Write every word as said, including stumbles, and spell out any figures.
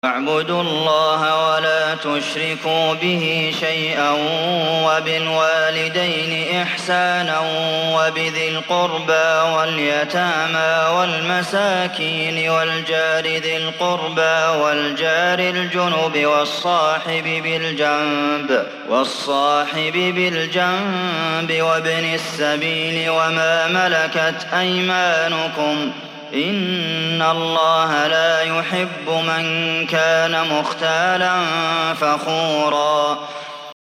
واعبدوا الله ولا تشركوا به شيئا وبالوالدين إحسانا وبذي القربى واليتامى والمساكين والجار ذي القربى والجار الجنب والصاحب بالجنب والصاحب بالجنب وابن السبيل وما ملكت أيمانكم إن الله لا يحب من كان مختالا فخورا